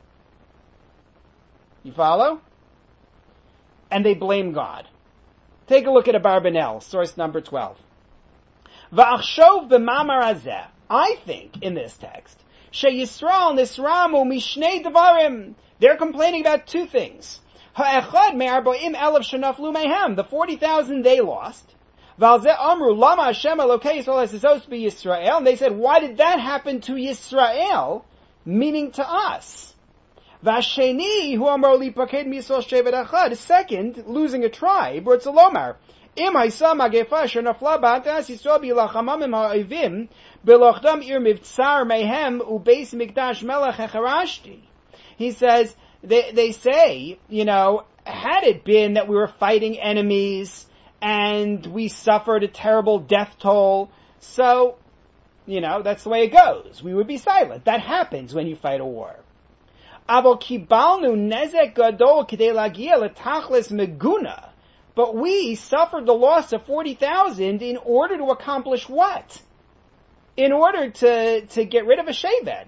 Speaker 1: You follow? And they blame God. Take a look at Abarbanel, source number twelve. Va'achshov b'mamar hazeh. I think, in this text, sheYisrael nisramu mishnei devarim. They're complaining about two things. Ha'echad me'arboim elef shenaflu mehem. The forty thousand they lost. V'alzeh amru lama Hashem Elokei Yisrael esizos b'Yisrael. And they said, why did that happen to Yisrael? Meaning to us. V'asheni hu amru lipaked miYisrael shevet echad. Second, losing a tribe, or it's a lomar. Im haysa magefa shenafla ba'atas Yisrael b'ilachamam im ha'ovim b'lochdam ir mivtzar mehem ubeis mikdash melech echarashti. He says, they, they say, you know, had it been that we were fighting enemies and we suffered a terrible death toll, so, you know, that's the way it goes. We would be silent. That happens when you fight a war. Avo kibalnu nezek gadol k'dei lagia l'tachlis meguna. But we suffered the loss of forty thousand in order to accomplish what? In order to, to get rid of a shevet.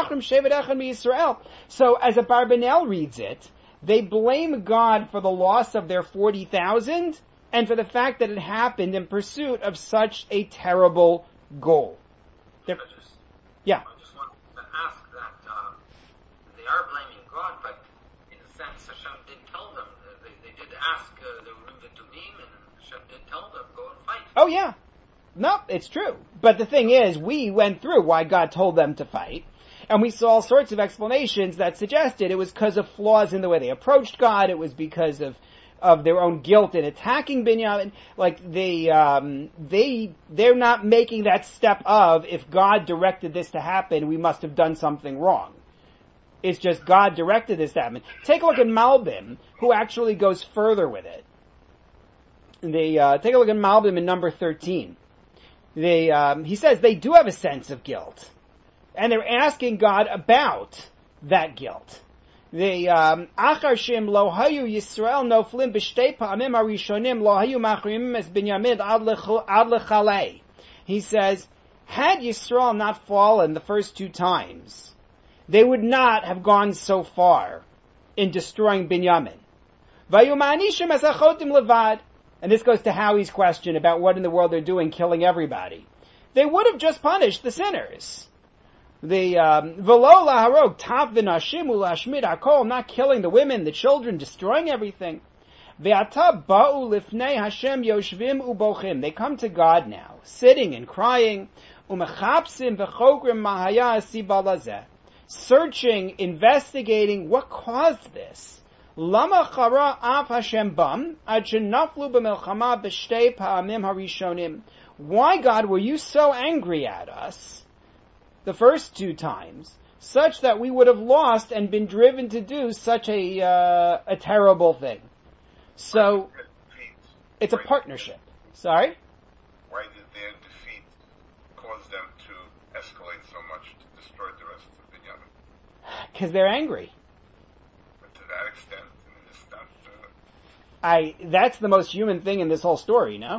Speaker 1: So as Abarbanel reads it, they blame God for the loss of their forty thousand and for the fact that it happened in pursuit of such a terrible goal.
Speaker 4: I just,
Speaker 1: yeah.
Speaker 4: I just want to ask that um, they are blaming God, but in a sense Hashem did tell them, uh, they, they did ask uh, the Urim V'Tumim, and Hashem did tell them, go and fight.
Speaker 1: Oh yeah. No, it's true. But the thing is, we went through why God told them to fight, and we saw all sorts of explanations that suggested it was because of flaws in the way they approached God, it was because of, of their own guilt in attacking Binyamin. Like, they, um, they, they're not making that step of, if God directed this to happen, we must have done something wrong. It's just God directed this to happen. Take a look at Malbim, who actually goes further with it. They, uh, take a look at Malbim in number thirteen. They, um, he says they do have a sense of guilt. And they're asking God about that guilt. They, um, Achar Shem lo hayu Yisrael noflim b'shtei pa'amim harishonim lo hayu machrimim es Binyamin ad lechalei. He says, had Yisrael not fallen the first two times, they would not have gone so far in destroying Binyamin. Vayu ma'anishim es achotim levad. And this goes to Howie's question about what in the world they're doing, killing everybody. They would have just punished the sinners. The v'lo laharog tav v'nashim u'lashmid hakol, not killing the women, the children, destroying everything. Ve'ata ba'u lifnei Hashem yoshvim u'bochim. They come to God now, sitting and crying. U'mechapsim v'chokrim mahaya asiba lazeh. Searching, investigating what caused this. Lama chara af Hashem bam ad shenaflu b'melchama b'shtei pa'amim harishonim. Why, God, were you so angry at us the first two times, such that we would have lost and been driven to do such a uh, a terrible thing? So it's a partnership. Sorry?
Speaker 2: Why did their defeat cause them to escalate so much to destroy the rest of Binyamin?
Speaker 1: Because they're angry.
Speaker 2: But
Speaker 1: I, that's the most human thing in this whole story, no?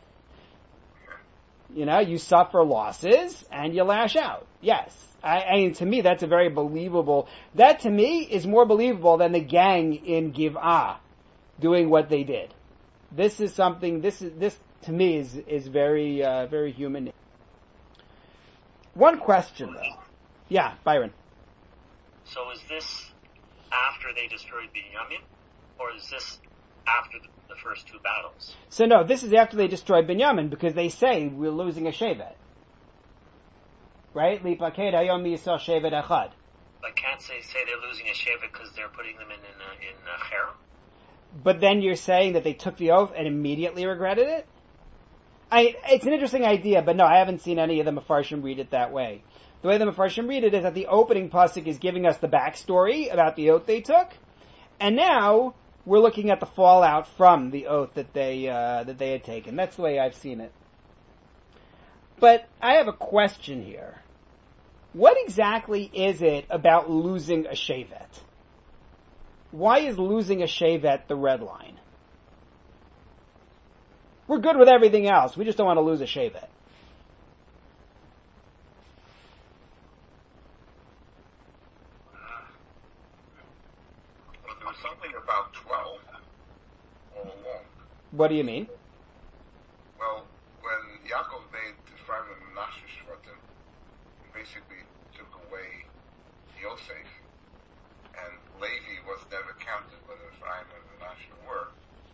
Speaker 1: You know, you suffer losses and you lash out. Yes. I, I mean, to me, that's a very believable, that to me is more believable than the gang in Giv'ah doing what they did. This is something, this is, this to me is, is very, uh, very human. One question though. Yeah, Byron.
Speaker 5: So is this after they destroyed Binyamin, or is this after the, the first two battles?
Speaker 1: So no, this is after they destroyed Binyamin, because they say we're losing a Shevet. Right? Lipaked hayom yisrael Shevet echad.
Speaker 5: But can't they say they're losing a Shevet because they're putting them in in, uh, in uh, Cherem?
Speaker 1: But then you're saying that they took the oath and immediately regretted it? I, it's an interesting idea, but no, I haven't seen any of the Mefarshim read it that way. The way the Mefarshim read it is that the opening pasuk is giving us the backstory about the oath they took, and now we're looking at the fallout from the oath that they uh, that they had taken. That's the way I've seen it. But I have a question here. What exactly is it about losing a Shevet? Why is losing a Shevet the red line? We're good with everything else. We just don't want to lose a Shevet.
Speaker 2: Well, there was something about twelve all along.
Speaker 1: What do you mean?
Speaker 2: Well, when Yaakov made Ephraim and Menashe Shvatim, he basically took away Yosef, and Levi was never counted when Ephraim and Menashe were.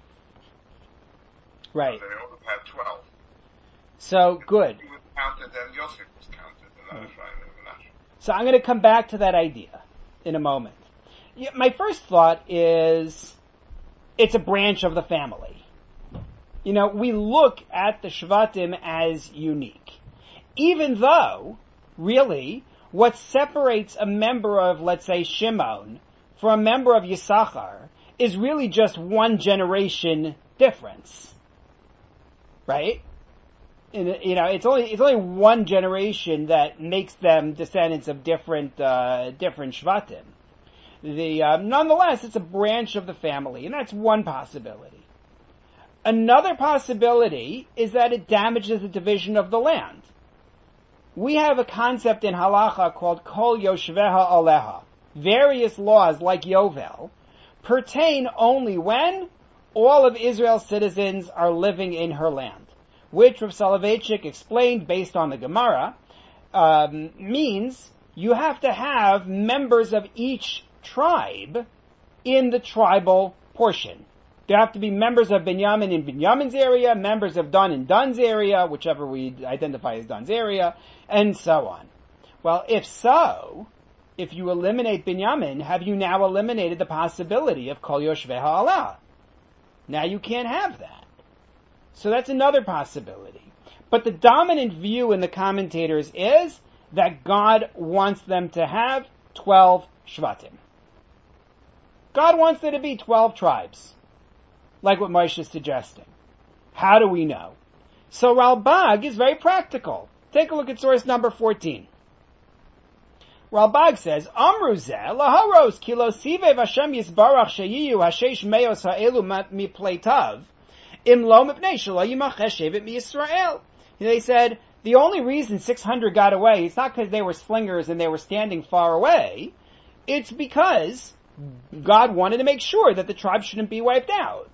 Speaker 1: Right.
Speaker 2: So they only had twelve.
Speaker 1: So, good.
Speaker 2: If he was counted, then Yosef was counted, and not Ephraim and Menashe.
Speaker 1: So I'm going to come back to that idea in a moment. Yeah, my first thought is it's a branch of the family. You know, we look at the Shvatim as unique. Even though, really, what separates a member of, let's say, Shimon from a member of Yisachar is really just one generation difference. Right? And, you know, it's only, it's only one generation that makes them descendants of different, uh, different Shvatim. The, uh, nonetheless, it's a branch of the family, and that's one possibility. Another possibility is that it damages the division of the land. We have a concept in halacha called kol yoshveha aleha. Various laws, like Yovel, pertain only when all of Israel's citizens are living in her land, which Rav Soloveitchik explained based on the Gemara, um, means you have to have members of each tribe in the tribal portion. There have to be members of Binyamin in Binyamin's area, members of Dan in Dan's area, whichever we identify as Dan's area, and so on. Well, if so, if you eliminate Binyamin, have you now eliminated the possibility of Kol Yoshvei Ha'alah? Now you can't have that. So that's another possibility. But the dominant view in the commentators is that God wants them to have twelve Shvatim. God wants there to be twelve tribes, like what Moshe is suggesting. How do we know? So Ralbag is very practical. Take a look at source number fourteen. Ralbag says, Amru zeh laharos kilo sivev Hashem yisbarach sheyiyu hashesh meos ha'elu mipleitav im lo mipnei shelo yimachesh shevet miYisrael. They said, the only reason six hundred got away, it's not because they were slingers and they were standing far away. It's because God wanted to make sure that the tribe shouldn't be wiped out.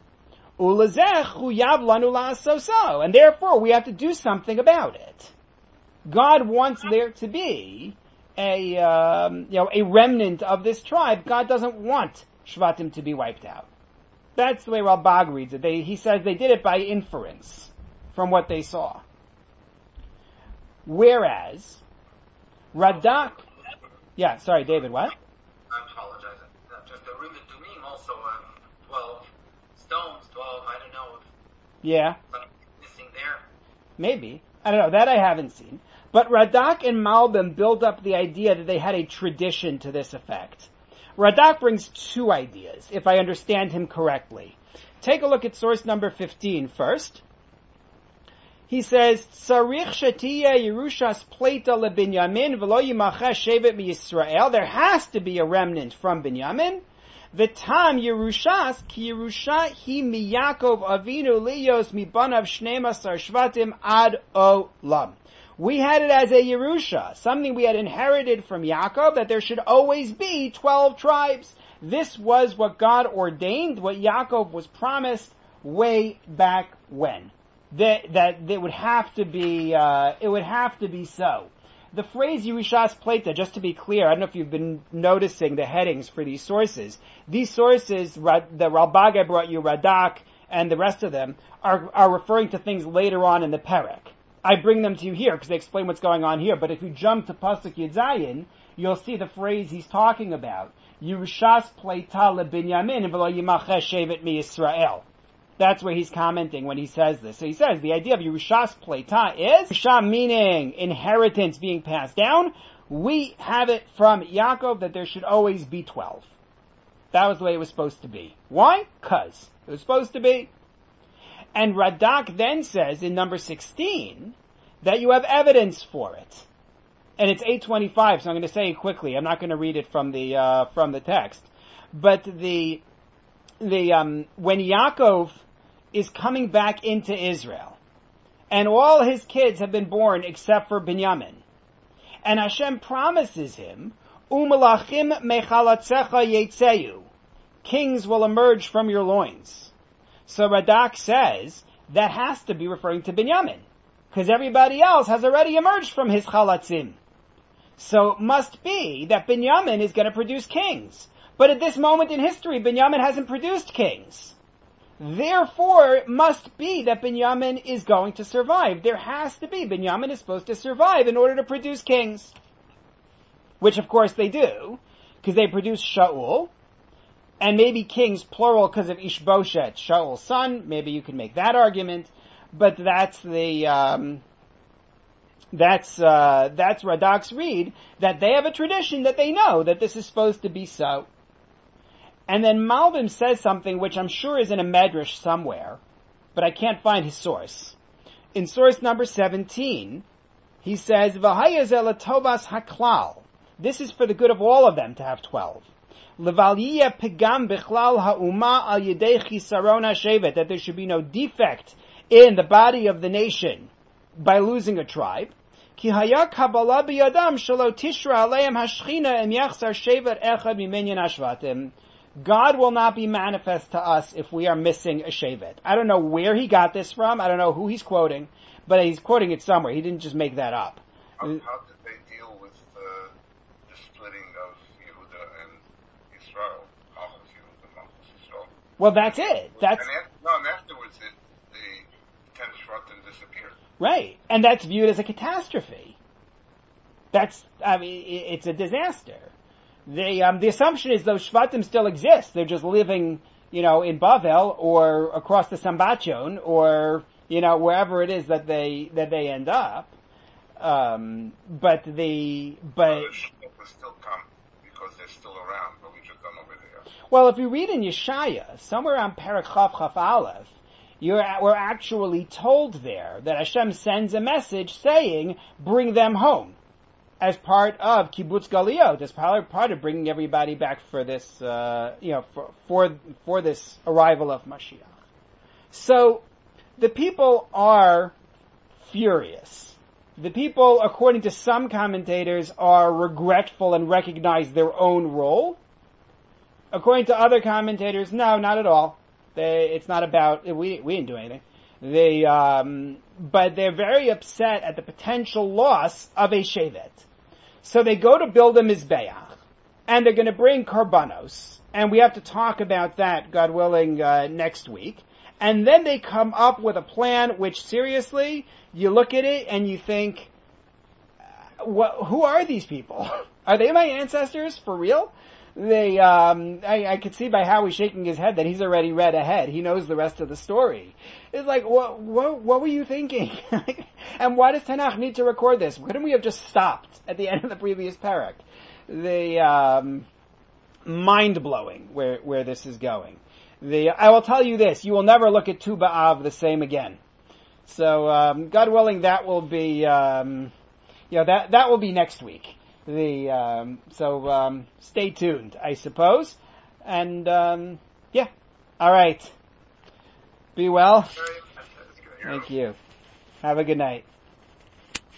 Speaker 1: And therefore we have to do something about it. God wants there to be a, um, you know, a remnant of this tribe. God doesn't want Shvatim to be wiped out. That's the way Ralbag reads it. They, he says they did it by inference from what they saw. Whereas, Radak, yeah, sorry, David, what?
Speaker 4: I apologize. Just the Rim Dumim also, um, twelve stones, twelve, I don't know if
Speaker 1: yeah.
Speaker 4: something missing there.
Speaker 1: Maybe. I don't know. That I haven't seen. But Radak and Malbim build up the idea that they had a tradition to this effect. Radak brings two ideas, if I understand him correctly. Take a look at source number fifteen first. He says, Tzarich shetiyeh Yerushas pleita lebinyamin v'lo yimachesh shevet miYisrael. There has to be a remnant from Binyamin. V'tam Yerushas ki Yerusha hi mi Yaakov Avinu liyos mi banav shnei masar shvatim ad olam. We had it as a Yerusha, something we had inherited from Yaakov, that there should always be twelve tribes. This was what God ordained, what Yaakov was promised way back when. That, that it would have to be, uh, it would have to be so. The phrase Yerushas Pleta, just to be clear, I don't know if you've been noticing the headings for these sources. These sources, the Ralbag I brought you, Radak, and the rest of them, are, are referring to things later on in the Perek. I bring them to you here because they explain what's going on here. But if you jump to Pasuk Yud Zayin, you'll see the phrase he's talking about. Yerushas Pleita leBinyamin v'lo yimacheh shevet mi Yisrael. That's where he's commenting when he says this. So he says the idea of Yerushas Pleita is Yerusha, meaning inheritance being passed down. We have it from Yaakov that there should always be twelve. That was the way it was supposed to be. Why? Because it was supposed to be. And Radak then says in number sixteen that you have evidence for it. And it's eight twenty-five, so I'm going to say it quickly. I'm not going to read it from the, uh, from the text. But the, the, um, when Yaakov is coming back into Israel, and all his kids have been born except for Binyamin, and Hashem promises him, Umalachim mechalatzecha yetzeyu, kings will emerge from your loins. So Radak says that has to be referring to Binyamin, because everybody else has already emerged from his chalatzim. So it must be that Binyamin is going to produce kings. But at this moment in history, Binyamin hasn't produced kings. Therefore, it must be that Binyamin is going to survive. There has to be. Binyamin is supposed to survive in order to produce kings. Which of course they do, because they produce Shaul, and maybe kings plural because of Ishboshet, Shaul's son. Maybe you can make that argument, but that's the um, that's uh, that's Radak's read, that they have a tradition that they know that this is supposed to be so. And then Malbim says something which I'm sure is in a medrash somewhere, but I can't find his source. In source number seventeen, he says, "V'haya ze latovas haklal." This is for the good of all of them to have twelve. Levaliyah pegam bichlal ha'uma al yedei chisaron hashevet, that there should be no defect in the body of the nation by losing a tribe. Ki haya kabbalah biyadam shelo tishra aleim hashchina em yachsar shevet echad miminyan hashvatim. God will not be manifest to us if we are missing a shevet. I don't know where he got this from. I don't know who he's quoting, but he's quoting it somewhere. He didn't just make that up.
Speaker 2: How, how did they deal with uh, the splitting of Yehuda and Israel? Malchus Yehuda, Malchus Israel.
Speaker 1: Well, that's it. That's
Speaker 2: and after, no, and afterwards it, the ten Shvatim disappeared.
Speaker 1: Right, and that's viewed as a catastrophe. That's, I mean, it's a disaster. The um, the assumption is those Shvatim still exist. They're just living, you know, in Bavel or across the Sambachon or, you know, wherever it is that they that they end up. Um, but the but
Speaker 2: well, the Shvatim will still come because they're still around, but we just don't know where they are.
Speaker 1: Well, if you read in Yeshaya, somewhere on Perek Chaf Chaf Aleph, you're we're actually told there that Hashem sends a message saying, "Bring them home," as part of Kibbutz Galiot, as part, part of bringing everybody back for this, uh, you know, for, for, for this arrival of Mashiach. So, the people are furious. The people, according to some commentators, are regretful and recognize their own role. According to other commentators, no, not at all. They, it's not about, we, we didn't do anything. They, um, but they're very upset at the potential loss of a shevet. So they go to build a Mizbeach, and they're going to bring Karbanos, and we have to talk about that, God willing, uh, next week. And then they come up with a plan which, seriously, you look at it and you think, what, who are these people? Are they my ancestors, for real? They, um, I, I could see by how he's shaking his head that he's already read ahead. He knows the rest of the story. It's like, what, what, what were you thinking? And why does Tanakh need to record this? Couldn't we have just stopped at the end of the previous parak? The, um, mind-blowing where, where this is going. The, I will tell you this, you will never look at Tu B'Av the same again. So, um, God willing, that will be, um, you know, that, that will be next week. The um, so um, stay tuned, I suppose. And, um, yeah. All right. Be well.
Speaker 6: Very much. That's good.
Speaker 1: Thank you. Have a good night.